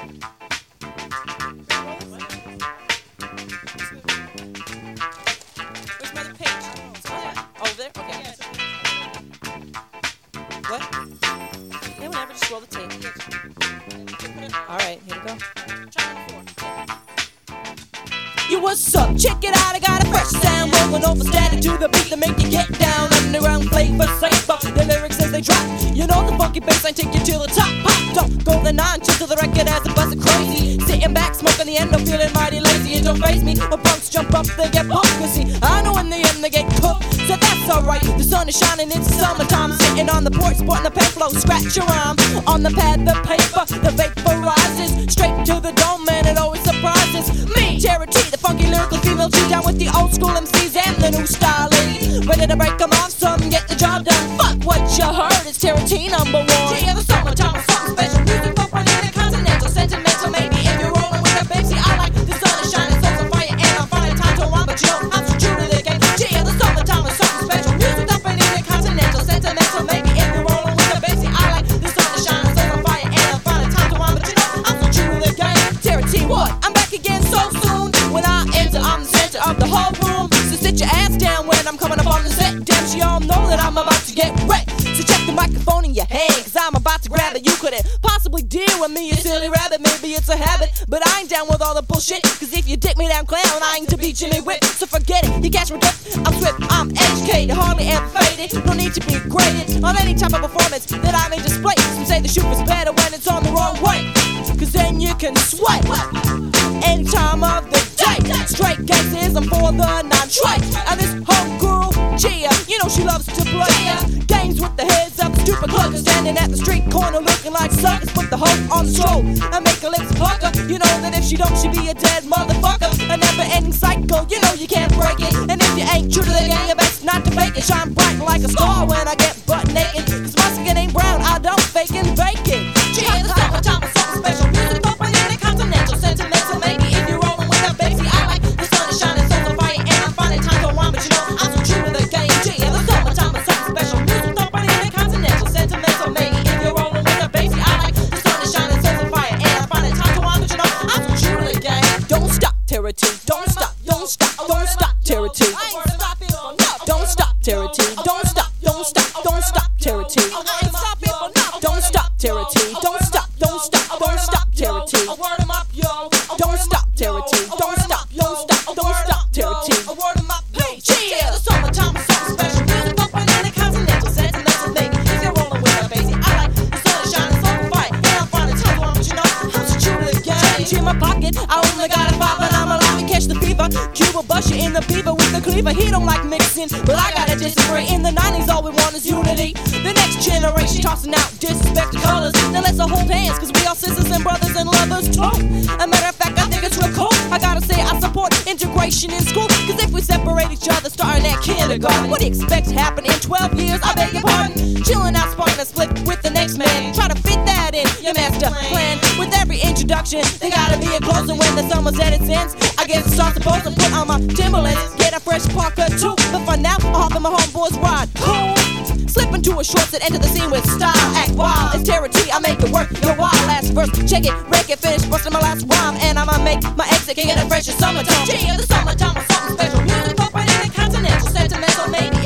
Where's my other page? Over there? Okay. What? Yeah, whenever, just roll the tape. Alright, here we go. Yo, what's up? Check it out, I got a fresh sound rolling over standing to the beat to make you get down. Underground flavor, safer, the lyrics as they drop. You know the funky bass line take you to the top. Pop, don't go the nonchalant to the record as it buzzing crazy. Sitting back, smoking the endo, feeling mighty lazy. It don't faze me, when punks jump up, they get pumped. Cause see, I know in the end they get cooked, so that's alright. The sun is shining, it's summertime. Sitting on the porch, sporting the pen flow, scratch your rhyme. On the pad, the paper, the vaporizes. Straight to the dome, man, it always surprises me. Charity, the funky lyrical female G, down with the old school MCs and the new style lady. Ready to break them off, some get the job done. Fuck what you heard, it's Charity number one. Yeah, the summertime is something special. Music for one intercontinental, sentimental, maybe if you're rolling with a baby. I like the sun is shining, soul's on fire, and I'm finding time to rhyme, but you know I'm so true to the game. Yeah, the summertime is something special. Music up and intercontinental, sentimental, maybe if you're rolling with a baby. I like the sun is shining, soul's on fire, and I'm finding time to rhyme, but you know I'm so true to the game. Charity, what? I'm back again so soon. When I enter, I'm the center of the whole room. So sit your ass down when I'm coming up on the set. Damn, she all know that I'm about to get wrecked. So check the microphone in your hand, cause I'm about to grab it. You couldn't possibly deal with me, you silly rabbit. Maybe it's a habit, but I ain't down with all the bullshit. Cause if you dick me down, clown, I ain't to beat Jimmy Whip. So forget it, you catch my drift, I'm swift, I'm educated, hardly ever faded. No need to be graded on any type of performance that I may display. Some say the shoot is better when it's on the wrong way, cause then you can sweat any time of the day. Straight gangsterism for the non-trite. And this homegirl, Gia, you know she loves to play games with the heads of the stupid cluckers. Standing at the street corner looking like suckers. Put the hoe on the stroll and make her lips pucker. You know that if she don't, she be a dead motherfucker. A never-ending cycle, you know you can't break it. And if you ain't true to the game, you best not to fake it. Shine bright like a star when I get butt naked. Cause my skin ain't brown, I don't fake and bake it. Yeah, the summertime is something special. Music up and intercontinental, sentimental, maybe if you're rolling with a baby. I like the sun is shining, soul's on fire, and I'm finding time to rhyme, but you know I'm so true to the game. Yeah, the summertime is something special. Music up and intercontinental, sentimental, maybe if you're rolling with a baby. I like the sun is shining, soul's on fire, and I'm finding time to rhyme, but you know I'm so true to the game. Don't stop, Charity. Don't stop, don't stop, don't stop, Charity. Don't stop, Charity. Don't stop, don't stop, don't stop, Charity. Don't stop, Charity. Don't stop, don't stop, don't stop, Charity. Don't stop, Charity. Don't stop, don't stop, don't stop, Charity. Yeah, the summertime is something special. Music up and intercontinental, sentimental, maybe if you're rolling with a baby. I like the sun is shining, so bright, and I'm finding time to rhyme, but you know I'm so true to the game. In my pocket, I only got a 5, but I'm alive and catch the fever. Cuba Busher in the beaver with the cleaver. He don't like mixing, but I gotta disagree. In the 90s, all we want is unity. The next generation tossing out disrespect to colors. Now let's all hold hands, cause we all sisters and brothers and lovers too. A matter of fact, I think it's real cool. I gotta say, I support integration in school. Cause if we separate each other starting at kindergarten, what do you expect to happen in 12 years? I beg your pardon. Chilling out, sparking a split with the next man. Try to fit that in your master plan. With every introduction, they gotta be a closer. When the summer's at its ends, I guess it's all supposed to put on my Timberlands. Get a fresh Parker too. But for now, I'll hop in my homeboy's ride home. Slip into a shorts that enter the scene with style. Act wild, it's Charity, I make it work. Your wild last verse, check it, wreck it, finish busting my last rhyme. And I'ma make my exit, get a fresh summertime. Yeah, the summertime was something special. Music up and intercontinental, sentimental, maybe